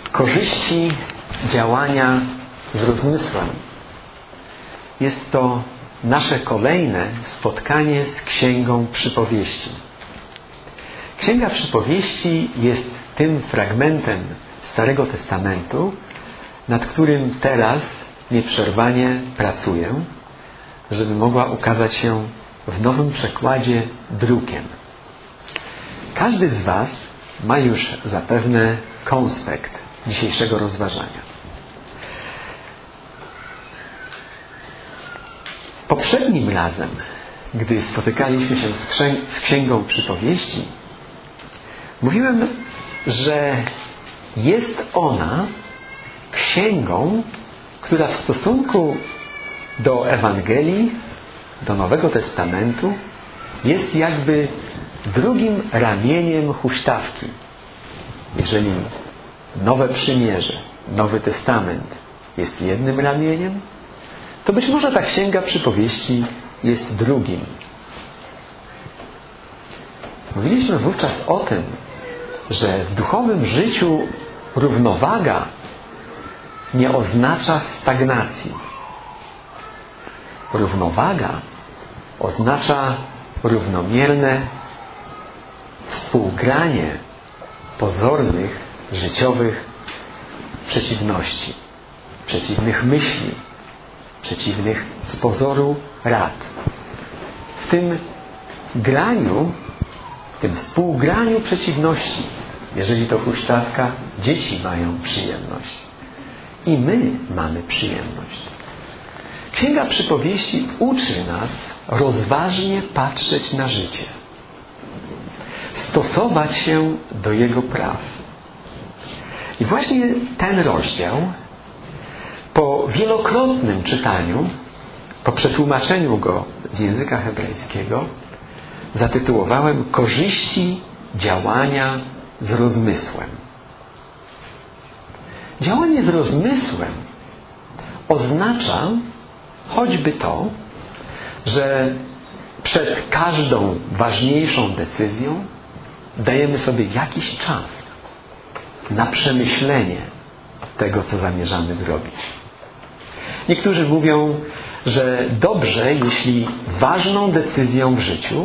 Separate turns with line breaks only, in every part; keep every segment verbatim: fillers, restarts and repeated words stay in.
korzyści działania z rozmysłem. Jest to nasze kolejne spotkanie z Księgą Przypowieści. Księga Przypowieści jest tym fragmentem Starego Testamentu, nad którym teraz nieprzerwanie pracuję, żeby mogła ukazać się w nowym przekładzie drukiem. Każdy z Was ma już zapewne konspekt dzisiejszego rozważania. Poprzednim razem, gdy spotykaliśmy się z, księ- z Księgą Przypowieści, mówiłem, że jest ona księgą, która w stosunku do Ewangelii, do Nowego Testamentu jest jakby drugim ramieniem huśtawki. Jeżeli Nowe Przymierze, Nowy Testament jest jednym ramieniem, to być może ta Księga Przypowieści jest drugim. Mówiliśmy wówczas o tym, że w duchowym życiu równowaga nie oznacza stagnacji. Równowaga oznacza równomierne współgranie pozornych, życiowych przeciwności, przeciwnych myśli, przeciwnych z pozoru rad. W tym graniu, w tym współgraniu przeciwności, jeżeli to huśtawka, dzieci mają przyjemność. I my mamy przyjemność. Księga Przypowieści uczy nas rozważnie patrzeć na życie. Stosować się do jego praw. I właśnie ten rozdział po wielokrotnym czytaniu, po przetłumaczeniu go z języka hebrajskiego, zatytułowałem Korzyści działania z rozmysłem. Działanie z rozmysłem oznacza choćby to, że przed każdą ważniejszą decyzją dajemy sobie jakiś czas na przemyślenie tego, co zamierzamy zrobić. Niektórzy mówią, że dobrze, jeśli ważną decyzją w życiu,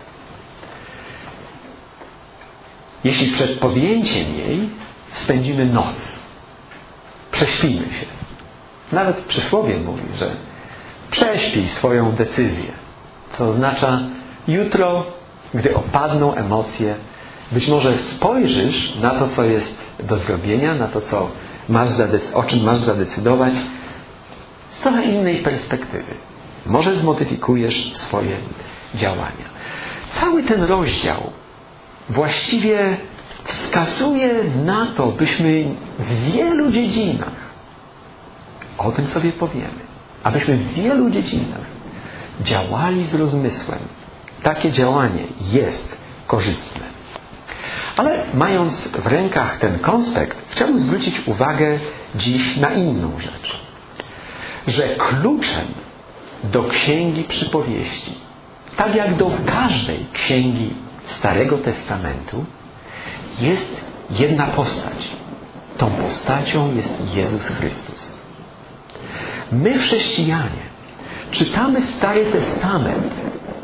jeśli przed podjęciem jej spędzimy noc, prześpimy się. Nawet przysłowie mówi, że prześpij swoją decyzję. Co oznacza jutro, gdy opadną emocje, być może spojrzysz na to, co jest do zrobienia, na to, co masz zadec- o czym masz zadecydować z trochę innej perspektywy. Może zmodyfikujesz swoje działania. Cały ten rozdział właściwie wskazuje na to, byśmy w wielu dziedzinach, o tym sobie powiemy, abyśmy w wielu dziedzinach działali z rozmysłem. Takie działanie jest korzystne. Ale mając w rękach ten konspekt, chciałbym zwrócić uwagę dziś na inną rzecz. Że kluczem do Księgi Przypowieści, tak jak do każdej księgi Starego Testamentu, jest jedna postać. Tą postacią jest Jezus Chrystus. My, chrześcijanie, czytamy Stary Testament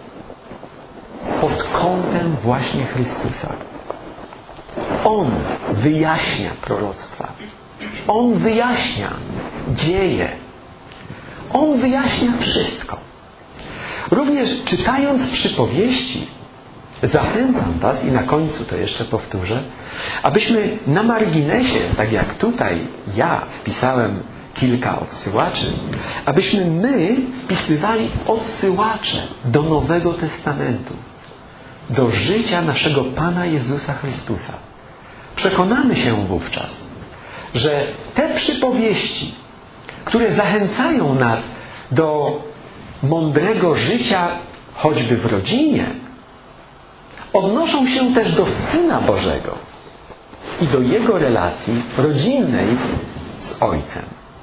pod kątem właśnie Chrystusa. On wyjaśnia proroctwa. On wyjaśnia dzieje. On wyjaśnia wszystko. Również czytając przypowieści, zachęcam Was, i na końcu to jeszcze powtórzę, abyśmy na marginesie, tak jak tutaj ja wpisałem kilka odsyłaczy, abyśmy my wpisywali odsyłacze do Nowego Testamentu, do życia naszego Pana Jezusa Chrystusa. Przekonamy się wówczas, że te przypowieści, które zachęcają nas do mądrego życia choćby w rodzinie, odnoszą się też do Syna Bożego i do Jego relacji rodzinnej z Ojcem.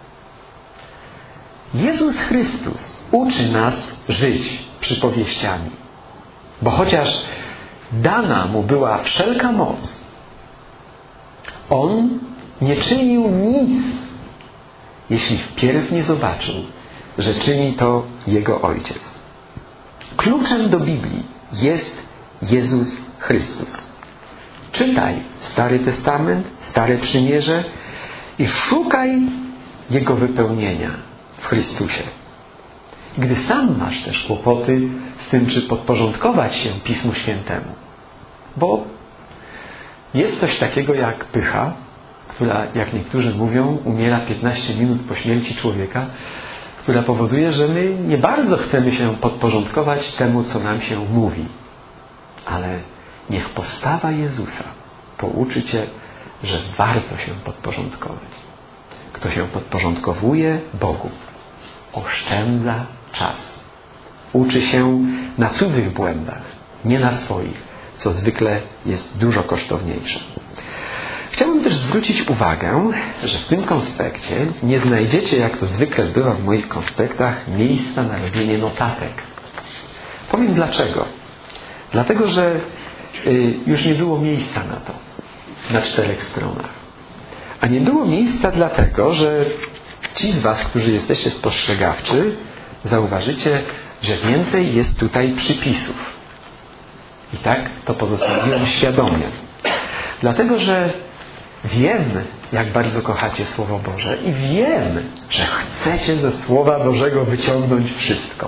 Jezus Chrystus uczy nas żyć przypowieściami, bo chociaż dana Mu była wszelka moc, On nie czynił nic, jeśli wpierw nie zobaczył, że czyni to Jego Ojciec. Kluczem do Biblii jest Jezus Chrystus. Czytaj Stary Testament, Stare Przymierze i szukaj Jego wypełnienia w Chrystusie. Gdy sam masz też kłopoty z tym, czy podporządkować się Pismu Świętemu, bo jest coś takiego jak pycha, która, jak niektórzy mówią, umiera piętnaście minut po śmierci człowieka, która powoduje, że my nie bardzo chcemy się podporządkować temu, co nam się mówi. Ale niech postawa Jezusa pouczy Cię, że warto się podporządkować. Kto się podporządkowuje Bogu, oszczędza czas. Uczy się na cudzych błędach, nie na swoich, co zwykle jest dużo kosztowniejsze. Chciałbym też zwrócić uwagę, że w tym konspekcie nie znajdziecie, jak to zwykle bywa w moich konspektach, miejsca na robienie notatek. Powiem dlaczego. Dlatego, że y, już nie było miejsca na to na czterech stronach. A nie było miejsca dlatego, że ci z Was, którzy jesteście spostrzegawczy, zauważycie, że więcej jest tutaj przypisów. I tak to pozostawiłem świadomie. Dlatego, że wiem, jak bardzo kochacie Słowo Boże i wiem, że chcecie ze Słowa Bożego wyciągnąć wszystko.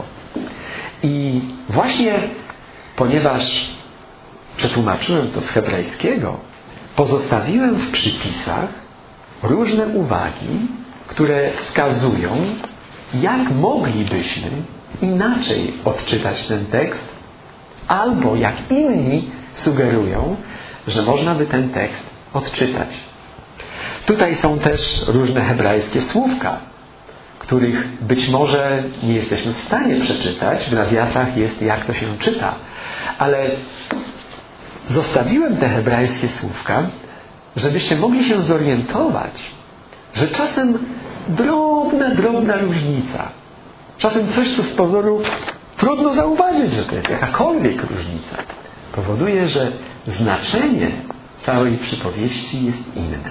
I właśnie ponieważ przetłumaczyłem to z hebrajskiego, pozostawiłem w przypisach różne uwagi, które wskazują, jak moglibyśmy inaczej odczytać ten tekst, albo jak inni sugerują, że można by ten tekst odczytać. Tutaj są też różne hebrajskie słówka, których być może nie jesteśmy w stanie przeczytać. W nawiasach jest, jak to się czyta. Ale zostawiłem te hebrajskie słówka, żebyście mogli się zorientować, że czasem drobna, drobna różnica, czasem coś, co z pozoru trudno zauważyć, że to jest jakakolwiek różnica, powoduje, że znaczenie całej przypowieści jest inne.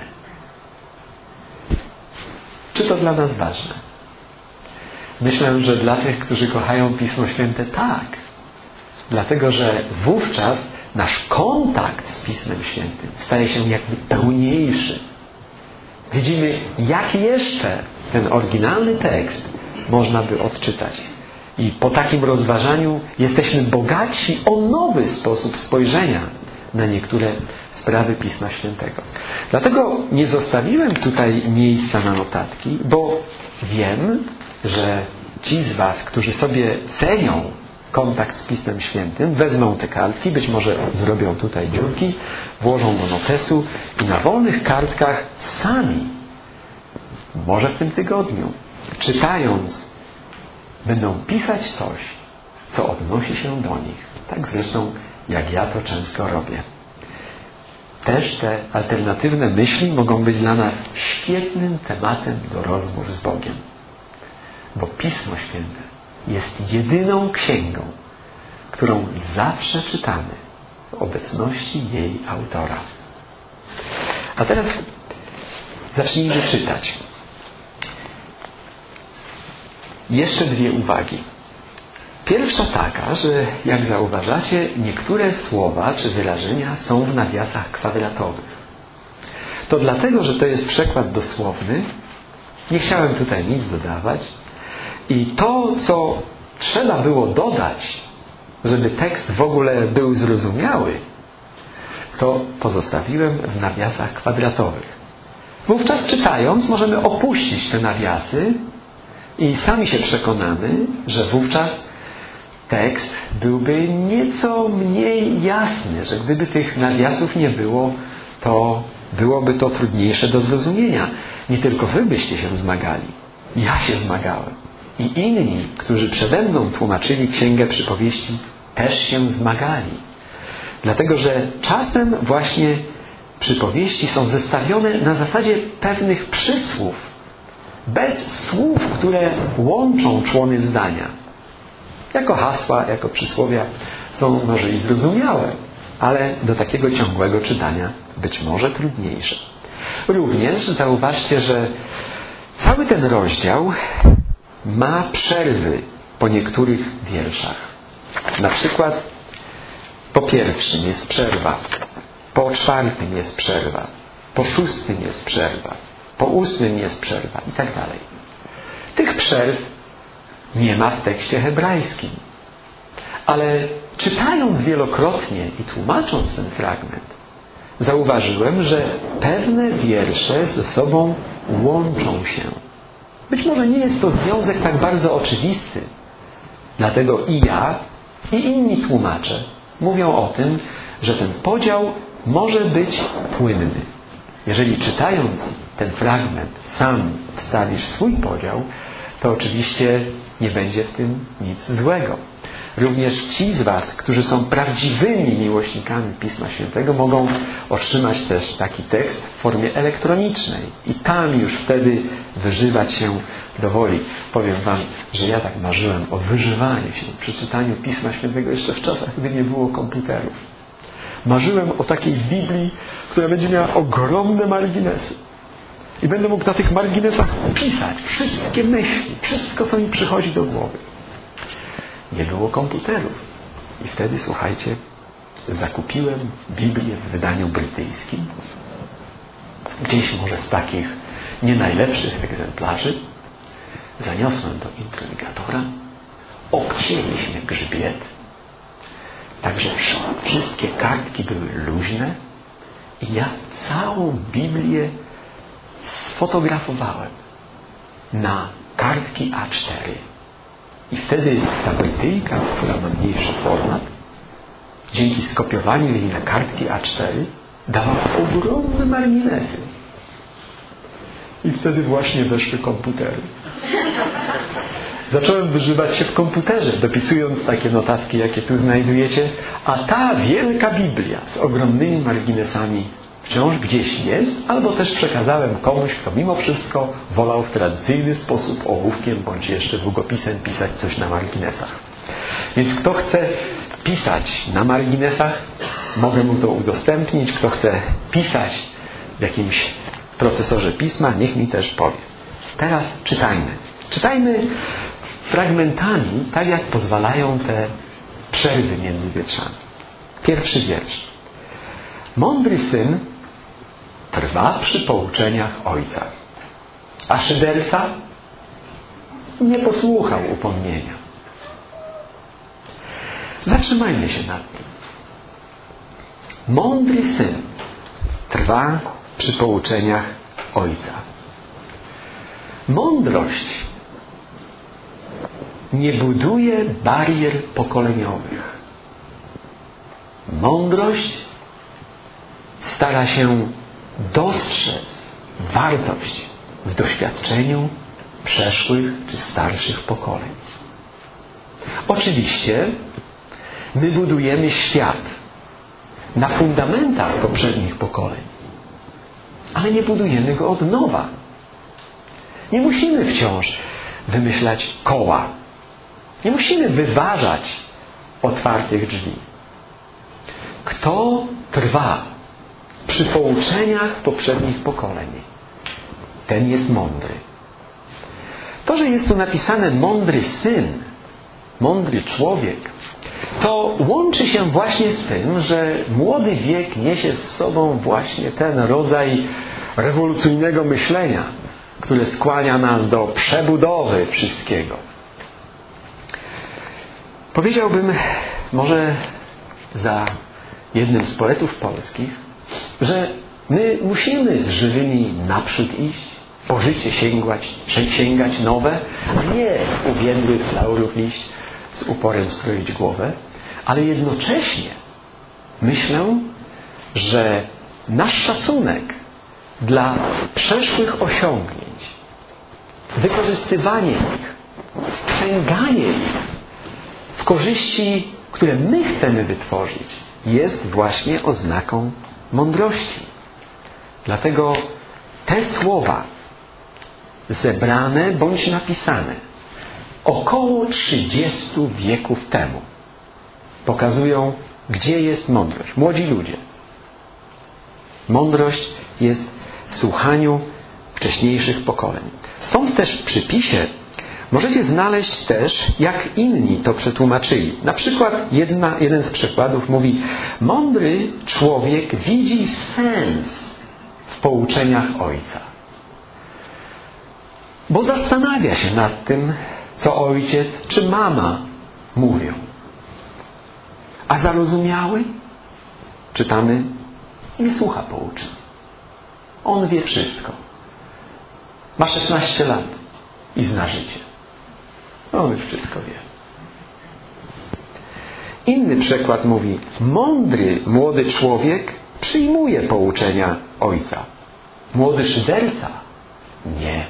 Czy to dla nas ważne? Myślę, że dla tych, którzy kochają Pismo Święte, tak. Dlatego, że wówczas nasz kontakt z Pismem Świętym staje się jakby pełniejszy. Widzimy, jak jeszcze ten oryginalny tekst można by odczytać. I po takim rozważaniu jesteśmy bogatsi o nowy sposób spojrzenia na niektóre sprawy Pisma Świętego. Dlatego nie zostawiłem tutaj miejsca na notatki, bo wiem, że ci z Was, którzy sobie cenią kontakt z Pismem Świętym, wezmą te kartki, być może zrobią tutaj dziurki, włożą do notesu i na wolnych kartkach sami, może w tym tygodniu, czytając, będą pisać coś, co odnosi się do nich. Tak zresztą, jak ja to często robię. Też te alternatywne myśli mogą być dla nas świetnym tematem do rozmów z Bogiem. Bo Pismo Święte jest jedyną księgą, którą zawsze czytamy w obecności jej autora. A teraz zacznijmy czytać. Jeszcze dwie uwagi. Pierwsza taka, że jak zauważacie, niektóre słowa czy wyrażenia są w nawiasach kwadratowych. To dlatego, że to jest przekład dosłowny. Nie chciałem tutaj nic dodawać. I to, co trzeba było dodać, żeby tekst w ogóle był zrozumiały, to pozostawiłem w nawiasach kwadratowych. Wówczas czytając możemy opuścić te nawiasy i sami się przekonamy, że wówczas tekst byłby nieco mniej jasny, że gdyby tych nawiasów nie było, to byłoby to trudniejsze do zrozumienia. Nie tylko wy byście się zmagali. Ja się zmagałem. I inni, którzy przede mną tłumaczyli Księgę Przypowieści, też się zmagali. Dlatego, że czasem właśnie przypowieści są zestawione na zasadzie pewnych przysłów, bez słów, które łączą człony zdania. Jako hasła, jako przysłowia są może i zrozumiałe, ale do takiego ciągłego czytania być może trudniejsze. Również zauważcie, że cały ten rozdział ma przerwy po niektórych wierszach. Na przykład po pierwszym jest przerwa, po czwartym jest przerwa, po szóstym jest przerwa, po ósmym jest przerwa i tak dalej. Tych przerw nie ma w tekście hebrajskim. Ale czytając wielokrotnie i tłumacząc ten fragment, zauważyłem, że pewne wiersze ze sobą łączą się. Być może nie jest to związek tak bardzo oczywisty. Dlatego i ja, i inni tłumacze mówią o tym, że ten podział może być płynny. Jeżeli czytając ten fragment sam wstawisz swój podział, to oczywiście nie będzie w tym nic złego. Również ci z Was, którzy są prawdziwymi miłośnikami Pisma Świętego, mogą otrzymać też taki tekst w formie elektronicznej i tam już wtedy wyżywać się do woli. Powiem Wam, że ja tak marzyłem o wyżywaniu się przy czytaniu Pisma Świętego jeszcze w czasach, gdy nie było komputerów. Marzyłem o takiej Biblii, która będzie miała ogromne marginesy. I będę mógł na tych marginesach pisać wszystkie myśli, wszystko, co mi przychodzi do głowy. Nie było komputerów. I wtedy, słuchajcie, zakupiłem Biblię w wydaniu brytyjskim. Gdzieś może z takich nie najlepszych egzemplarzy. Zaniosłem do intrygatora. Obcięliśmy grzbiet. Także wszystkie kartki były luźne. I ja całą Biblię sfotografowałem na kartki A cztery. I wtedy ta Brytyjka, która ma mniejszy format, dzięki skopiowaniu jej na kartki A cztery dała ogromne marginesy. I wtedy właśnie weszły komputery. Zacząłem wyżywać się w komputerze, dopisując takie notatki, jakie tu znajdujecie, a ta wielka Biblia z ogromnymi marginesami wciąż gdzieś jest, albo też przekazałem komuś, kto mimo wszystko wolał w tradycyjny sposób ołówkiem bądź jeszcze długopisem pisać coś na marginesach. Więc kto chce pisać na marginesach, mogę mu to udostępnić. Kto chce pisać w jakimś procesorze pisma, niech mi też powie. Teraz czytajmy. Czytajmy fragmentami, tak jak pozwalają te przerwy między wierszami. Pierwszy wiersz. Mądry syn trwa przy pouczeniach ojca, a szyderca nie posłuchał upomnienia. Zatrzymajmy się nad tym. Mądry syn trwa przy pouczeniach ojca. Mądrość nie buduje barier pokoleniowych. Mądrość stara się dostrzec wartość w doświadczeniu przeszłych czy starszych pokoleń. Oczywiście my budujemy świat na fundamentach poprzednich pokoleń, ale nie budujemy go od nowa. Nie musimy wciąż wymyślać koła. Nie musimy wyważać otwartych drzwi. Kto trwa przy pouczeniach poprzednich pokoleń, ten jest mądry. To, że jest tu napisane mądry syn, mądry człowiek, to łączy się właśnie z tym, że młody wiek niesie z sobą właśnie ten rodzaj rewolucyjnego myślenia, które skłania nas do przebudowy wszystkiego. Powiedziałbym może za jednym z poetów polskich, że my musimy z żywymi naprzód iść, po życie sięgać, sięgać nowe, a nie uwiędłych laurów liść z uporem skroić głowę, ale jednocześnie myślę, że nasz szacunek dla przeszłych osiągnięć, wykorzystywanie ich, wprzęganie ich w korzyści, które my chcemy wytworzyć, jest właśnie oznaką mądrości. Dlatego te słowa zebrane bądź napisane około trzydziestu wieków temu pokazują, gdzie jest mądrość. Młodzi ludzie. Mądrość jest w słuchaniu wcześniejszych pokoleń. Stąd też w przypisie możecie znaleźć też, jak inni to przetłumaczyli. Na przykład jedna, jeden z przykładów mówi: mądry człowiek widzi sens w pouczeniach Ojca, bo zastanawia się nad tym, co ojciec czy mama mówią. A zarozumiały, czytamy, nie słucha pouczeń. On wie wszystko. Ma szesnaście lat i zna życie. On już wszystko wie. Inny przykład mówi: mądry młody człowiek przyjmuje pouczenia ojca. Młody szyderca nie.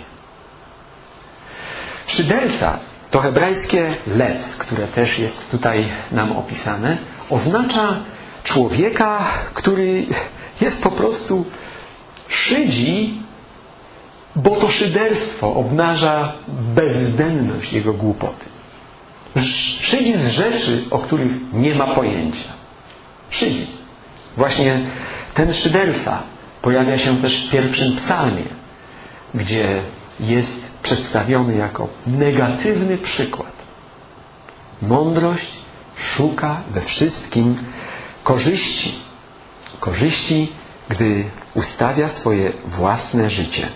Szyderca to hebrajskie lec, które też jest tutaj nam opisane, oznacza człowieka, który jest po prostu szydzi, bo to szyderstwo obnaża bezwzględność jego głupoty. Szydzi z rzeczy, o których nie ma pojęcia. Szydzi. Właśnie ten szyderca pojawia się też w pierwszym psalmie, gdzie jest przedstawiony jako negatywny przykład. Mądrość szuka we wszystkim korzyści. Korzyści, gdy ustawia swoje własne życie.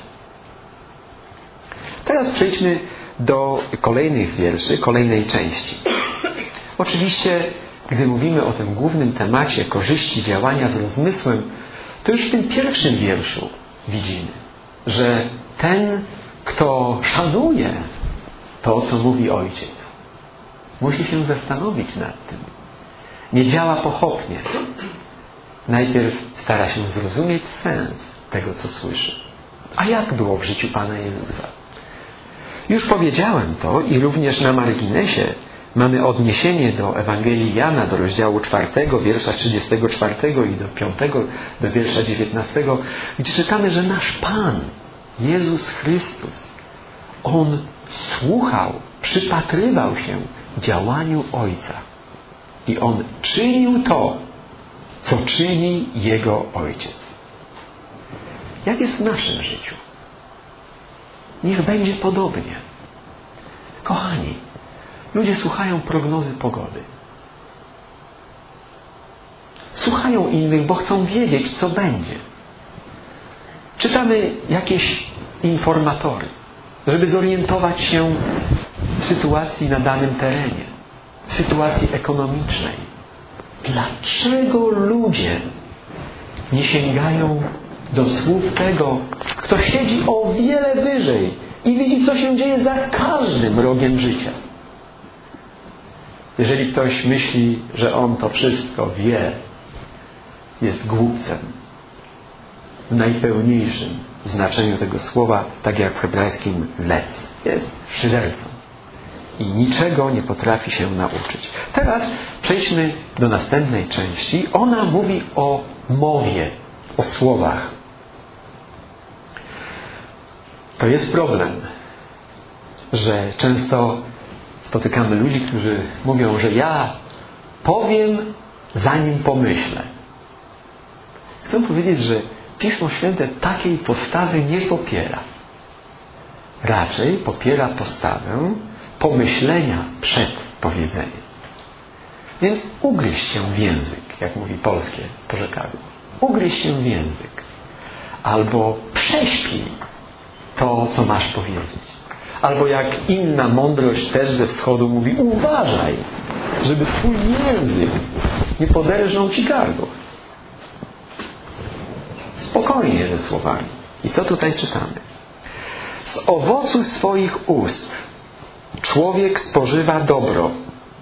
Teraz przejdźmy do kolejnych wierszy, kolejnej części. Oczywiście, gdy mówimy o tym głównym temacie korzyści działania z rozmysłem, to już w tym pierwszym wierszu widzimy, że ten, kto szanuje to, co mówi ojciec, musi się zastanowić nad tym. Nie działa pochopnie. Najpierw stara się zrozumieć sens tego, co słyszy. A jak było w życiu Pana Jezusa? Już powiedziałem to i również na marginesie mamy odniesienie do Ewangelii Jana, do rozdziału czwartego, wiersza trzydziestego czwartego i do piątego, do wiersza dziewiętnastego, gdzie czytamy, że nasz Pan, Jezus Chrystus, On słuchał, przypatrywał się działaniu Ojca. I On czynił to, co czyni Jego Ojciec. Jak jest w naszym życiu? Niech będzie podobnie. Kochani, ludzie słuchają prognozy pogody. Słuchają innych, bo chcą wiedzieć, co będzie. Czytamy jakieś informatory, żeby zorientować się w sytuacji na danym terenie, w sytuacji ekonomicznej. Dlaczego ludzie nie sięgają do słów tego, kto siedzi o wiele wyżej i widzi, co się dzieje za każdym rogiem życia? Jeżeli ktoś myśli, że on to wszystko wie, jest głupcem w najpełniejszym znaczeniu tego słowa, tak jak w hebrajskim lec. Jest szydercą i niczego nie potrafi się nauczyć. Teraz przejdźmy do następnej części. Ona mówi o mowie, o słowach. To jest problem, że często spotykamy ludzi, którzy mówią, że ja powiem, zanim pomyślę. Chcę powiedzieć, że Pismo Święte takiej postawy nie popiera. Raczej popiera postawę pomyślenia przed powiedzeniem. Więc ugryź się w język, jak mówi polskie porzekadło. Ugryź się w język. Albo prześpij to, co masz powiedzieć. Albo jak inna mądrość też ze wschodu mówi, uważaj, żeby twój język nie poderżnął ci gardła. Spokojnie ze słowami. I co tutaj czytamy? Z owocu swoich ust człowiek spożywa dobro,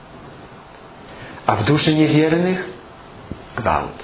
a w duszy niewiernych gwałt.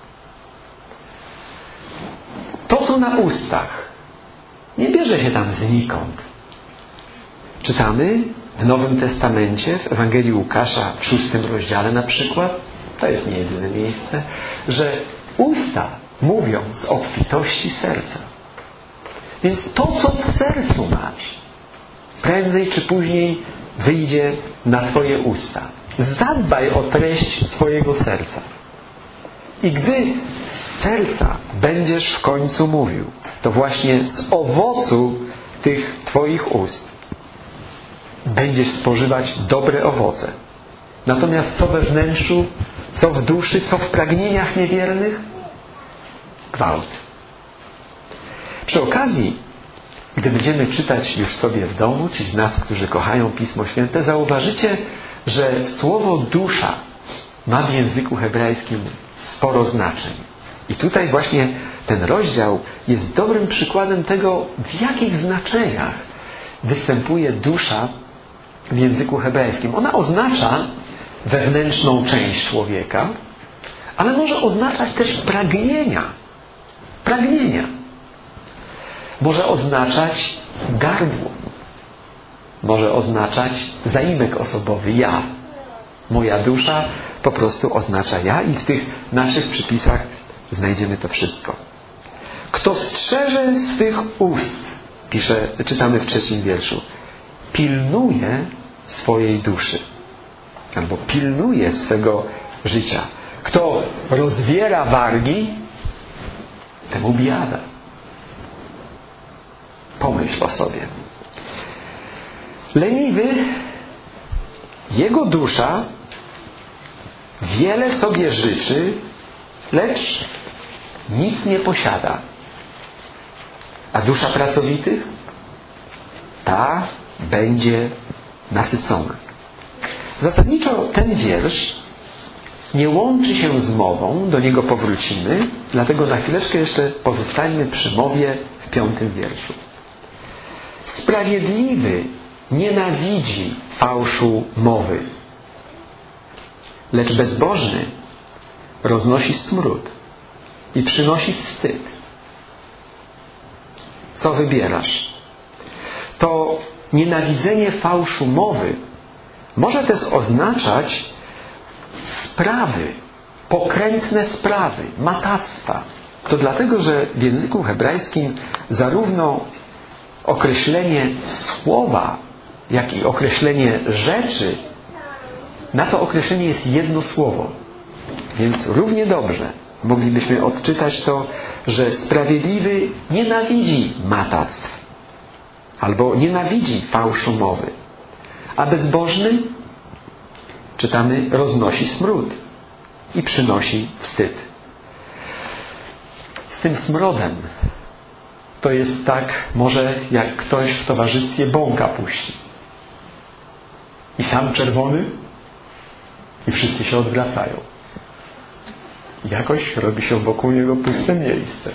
To, co na ustach, nie bierze się tam znikąd. Czytamy w Nowym Testamencie, w Ewangelii Łukasza, w szóstym rozdziale na przykład, to jest nie jedyne miejsce, że usta mówią z obfitości serca. Więc to, co w sercu masz, prędzej czy później wyjdzie na twoje usta. Zadbaj o treść swojego serca. I gdy z serca będziesz w końcu mówił, to właśnie z owocu tych Twoich ust będziesz spożywać dobre owoce. Natomiast co we wnętrzu, co w duszy, co w pragnieniach niewiernych? Gwałt. Przy okazji, gdy będziemy czytać już sobie w domu, ci z nas, którzy kochają Pismo Święte, zauważycie, że słowo dusza ma w języku hebrajskim sporo znaczeń. I tutaj właśnie ten rozdział jest dobrym przykładem tego, w jakich znaczeniach występuje dusza w języku hebrajskim. Ona oznacza wewnętrzną część człowieka, ale może oznaczać też pragnienia. Pragnienia. Może oznaczać gardło. Może oznaczać zaimek osobowy, ja. Moja dusza po prostu oznacza ja i w tych naszych przypisach znajdziemy to wszystko. Kto strzeże swych ust, pisze, czytamy w trzecim wierszu, pilnuje swojej duszy. Albo pilnuje swego życia. Kto rozwiera wargi, temu biada. Pomyśl o sobie. Leniwy, jego dusza wiele sobie życzy, lecz nic nie posiada. A dusza pracowitych? Ta będzie nasycona. Zasadniczo ten wiersz nie łączy się z mową, do niego powrócimy, dlatego na chwileczkę jeszcze pozostańmy przy mowie w piątym wierszu. Sprawiedliwy nienawidzi fałszu mowy, lecz bezbożny roznosi smród i przynosi wstyd. Co wybierasz? To nienawidzenie fałszu mowy może też oznaczać sprawy, pokrętne sprawy, matactwa. To dlatego, że w języku hebrajskim zarówno określenie słowa, jak i określenie rzeczy, na to określenie jest jedno słowo. Więc równie dobrze moglibyśmy odczytać to, że sprawiedliwy nienawidzi matactw albo nienawidzi fałszu mowy, a bezbożny, czytamy, roznosi smród i przynosi wstyd. Z tym smrodem to jest tak, może jak ktoś w towarzystwie bąka puści. I sam czerwony i wszyscy się odwracają. Jakoś robi się wokół niego puste miejsce.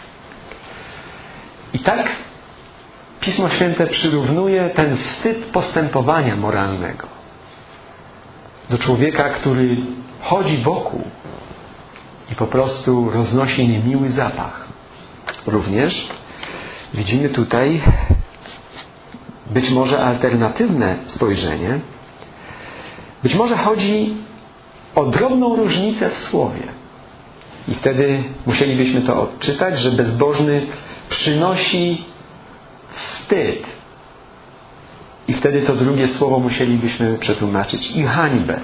I tak Pismo Święte przyrównuje ten wstyd postępowania moralnego do człowieka, który chodzi wokół i po prostu roznosi niemiły zapach. Również widzimy tutaj być może alternatywne spojrzenie. Być może chodzi o drobną różnicę w słowie. I wtedy musielibyśmy to odczytać, że bezbożny przynosi wstyd. I wtedy to drugie słowo musielibyśmy przetłumaczyć i hańbę.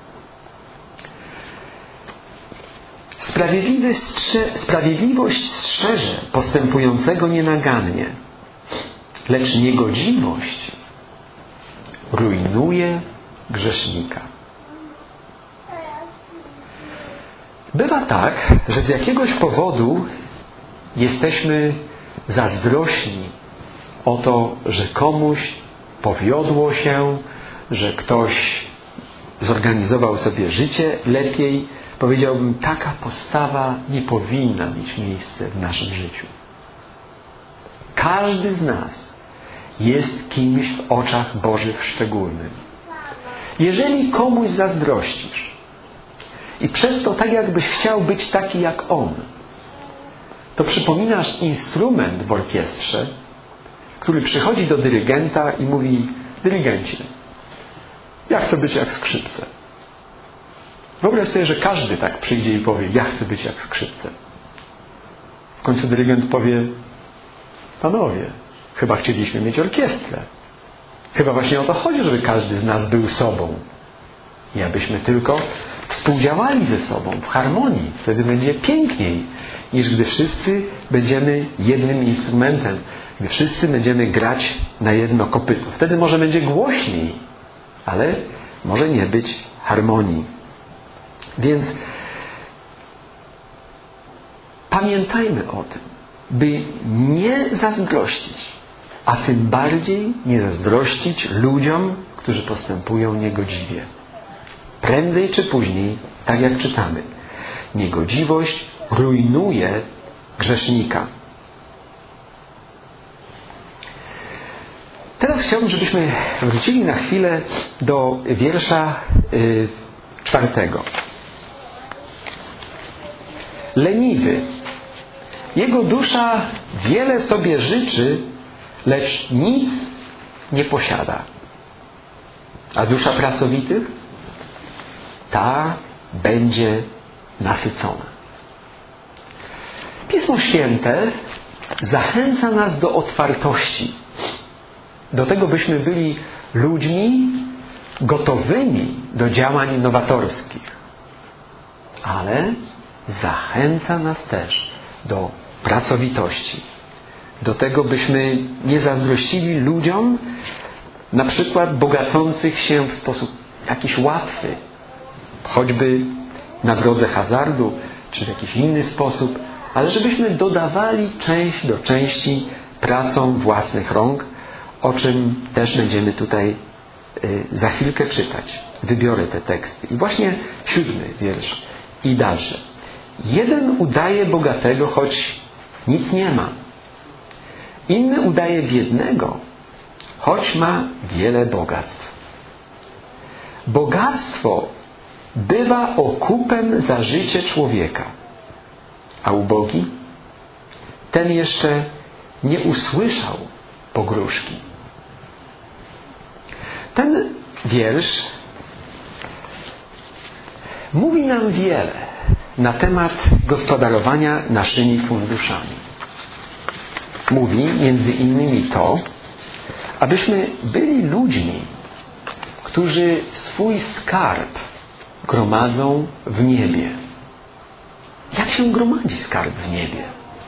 Sprawiedliwy strze- sprawiedliwość strzeże postępującego nienagannie, lecz niegodziwość rujnuje grzesznika. Bywa tak, że z jakiegoś powodu jesteśmy zazdrośni o to, że komuś powiodło się, że ktoś zorganizował sobie życie lepiej. Powiedziałbym, taka postawa nie powinna mieć miejsca w naszym życiu. Każdy z nas jest kimś w oczach Bożych szczególnym. Jeżeli komuś zazdrościsz i przez to tak jakbyś chciał być taki jak on, to przypominasz instrument w orkiestrze, który przychodzi do dyrygenta i mówi: dyrygencie, ja chcę być jak skrzypce. Wyobraź sobie, że każdy tak przyjdzie i powie: ja chcę być jak skrzypce. W końcu dyrygent powie: panowie, chyba chcieliśmy mieć orkiestrę. Chyba właśnie o to chodzi, żeby każdy z nas był sobą. I abyśmy tylko współdziałali ze sobą w harmonii. Wtedy będzie piękniej, niż gdy wszyscy będziemy jednym instrumentem, gdy wszyscy będziemy grać na jedno kopyto. Wtedy może będzie głośniej, ale może nie być harmonii. Więc pamiętajmy o tym, by nie zazdrościć, a tym bardziej nie zazdrościć ludziom, którzy postępują niegodziwie. Prędzej czy później, tak jak czytamy, niegodziwość rujnuje grzesznika. Teraz chciałbym, żebyśmy wrócili na chwilę do wiersza yy, czwartego. Leniwy. Jego dusza wiele sobie życzy, lecz nic nie posiada. A dusza pracowitych? Ta będzie nasycona. Pismo Święte zachęca nas do otwartości. Do tego, byśmy byli ludźmi gotowymi do działań nowatorskich. Ale zachęca nas też do pracowitości. Do tego, byśmy nie zazdrościli ludziom, na przykład bogacących się w sposób jakiś łatwy, choćby na drodze hazardu, czy w jakiś inny sposób, ale żebyśmy dodawali część do części pracą własnych rąk, o czym też będziemy tutaj y, za chwilkę czytać. Wybiorę te teksty. I właśnie siódmy wiersz i dalsze. Jeden udaje bogatego, choć nic nie ma. Inny udaje biednego, choć ma wiele bogactw. Bogactwo bywa okupem za życie człowieka, a ubogi ten jeszcze nie usłyszał pogróżki. Ten wiersz mówi nam wiele na temat gospodarowania naszymi funduszami. Mówi między innymi to, abyśmy byli ludźmi, którzy swój skarb gromadzą w niebie. Jak się gromadzi skarb w niebie?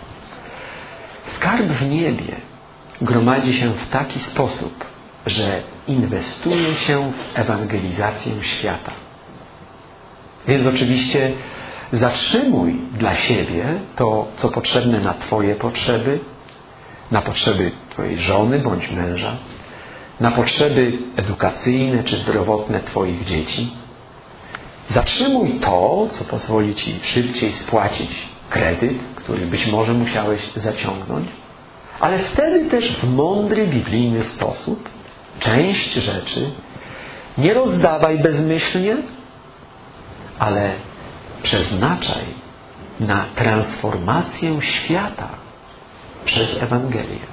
Skarb w niebie gromadzi się w taki sposób, że inwestuje się w ewangelizację świata. Więc oczywiście zatrzymuj dla siebie to, co potrzebne na Twoje potrzeby, na potrzeby Twojej żony bądź męża, na potrzeby edukacyjne czy zdrowotne Twoich dzieci. Zatrzymuj to, co pozwoli Ci szybciej spłacić kredyt, który być może musiałeś zaciągnąć, ale wtedy też w mądry, biblijny sposób część rzeczy nie rozdawaj bezmyślnie, ale przeznaczaj na transformację świata przez Ewangelię.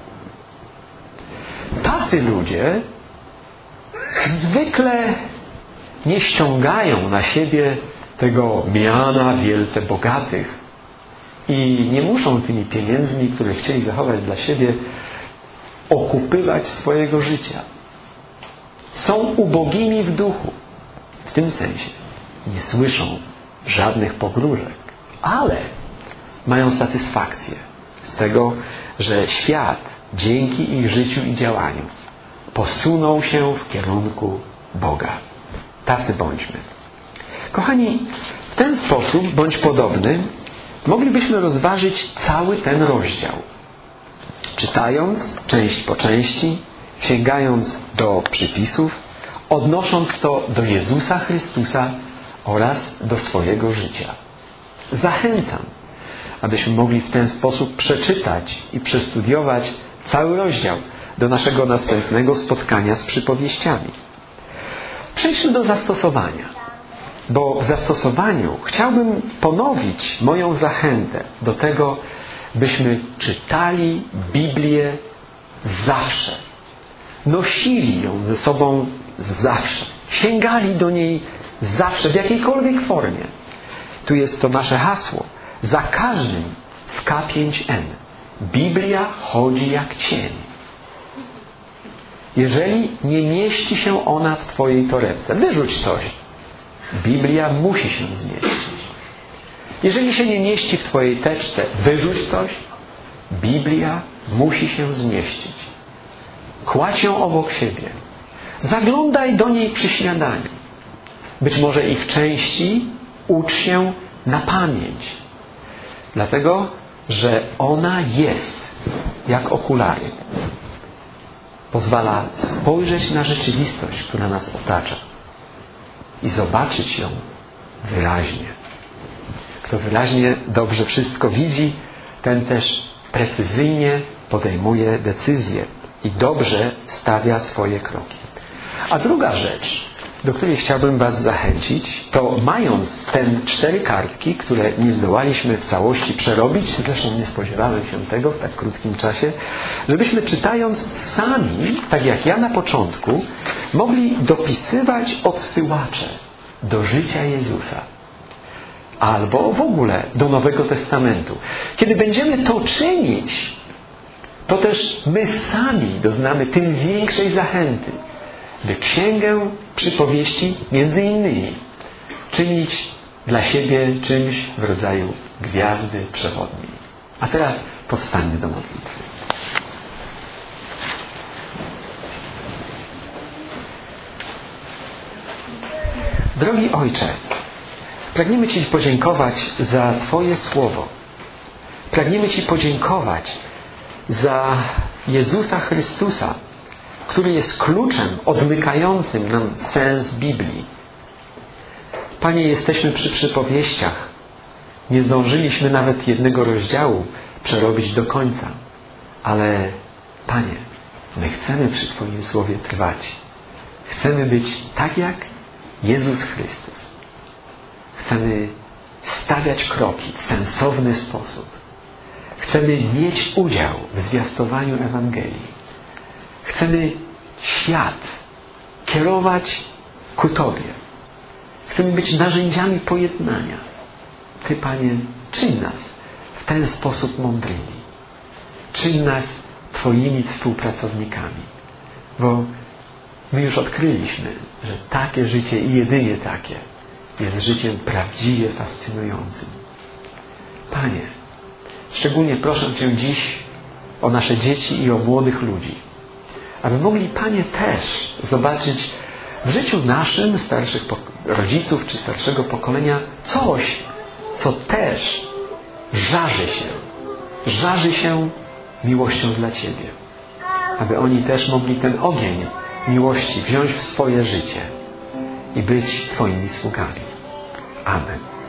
Tacy ludzie zwykle nie ściągają na siebie tego miana wielce bogatych i nie muszą tymi pieniędzmi, które chcieli zachować dla siebie, okupywać swojego życia. Są ubogimi w duchu. W tym sensie nie słyszą żadnych pogróżek, ale mają satysfakcję z tego, że świat dzięki ich życiu i działaniu posunął się w kierunku Boga. Tacy bądźmy. Kochani, w ten sposób, bądź podobny, moglibyśmy rozważyć cały ten rozdział. Czytając część po części, sięgając do przypisów, odnosząc to do Jezusa Chrystusa oraz do swojego życia. Zachęcam, abyśmy mogli w ten sposób przeczytać i przestudiować cały rozdział do naszego następnego spotkania z przypowieściami. Przejdźmy do zastosowania, bo w zastosowaniu chciałbym ponowić moją zachętę do tego, byśmy czytali Biblię zawsze. Nosili ją ze sobą zawsze. Sięgali do niej zawsze, w jakiejkolwiek formie. Tu jest to nasze hasło. Za każdym w K pięć N. Biblia chodzi jak cień. Jeżeli nie mieści się ona w Twojej torebce, wyrzuć coś. Biblia musi się zmieścić. Jeżeli się nie mieści w Twojej teczce, wyrzuć coś. Biblia musi się zmieścić. Kładź ją obok siebie. Zaglądaj do niej przy śniadaniu. Być może ich części ucz się na pamięć. Dlatego, że ona jest jak okulary. Pozwala spojrzeć na rzeczywistość, która nas otacza i zobaczyć ją wyraźnie. Kto wyraźnie dobrze wszystko widzi, ten też precyzyjnie podejmuje decyzje i dobrze stawia swoje kroki. A druga rzecz, do której chciałbym Was zachęcić, to mając te cztery kartki, które nie zdołaliśmy w całości przerobić, zresztą nie spodziewałem się tego w tak krótkim czasie, żebyśmy czytając sami, tak jak ja na początku, mogli dopisywać odsyłacze do życia Jezusa. Albo w ogóle do Nowego Testamentu. Kiedy będziemy to czynić, to też my sami doznamy tym większej zachęty, by Księgę Przypowieści między innymi czynić dla siebie czymś w rodzaju gwiazdy przewodniej. A teraz powstańmy do modlitwy. Drogi Ojcze, pragniemy Ci podziękować za Twoje Słowo. Pragniemy Ci podziękować za Jezusa Chrystusa, który jest kluczem odmykającym nam sens Biblii. Panie, jesteśmy przy przypowieściach. Nie zdążyliśmy nawet jednego rozdziału przerobić do końca. Ale, Panie, my chcemy przy Twoim Słowie trwać. Chcemy być tak jak Jezus Chrystus. Chcemy stawiać kroki w sensowny sposób. Chcemy mieć udział w zwiastowaniu Ewangelii. Chcemy świat kierować ku Tobie. Chcemy być narzędziami pojednania. Ty, Panie, czyń nas w ten sposób mądrymi. Czyń nas Twoimi współpracownikami. Bo my już odkryliśmy, że takie życie i jedynie takie jest życiem prawdziwie fascynującym. Panie, szczególnie proszę Cię dziś o nasze dzieci i o młodych ludzi, aby mogli, Panie, też zobaczyć w życiu naszym, starszych rodziców czy starszego pokolenia, coś, co też żarzy się. Żarzy się miłością dla Ciebie. Aby oni też mogli ten ogień miłości wziąć w swoje życie i być Twoimi sługami. Amen.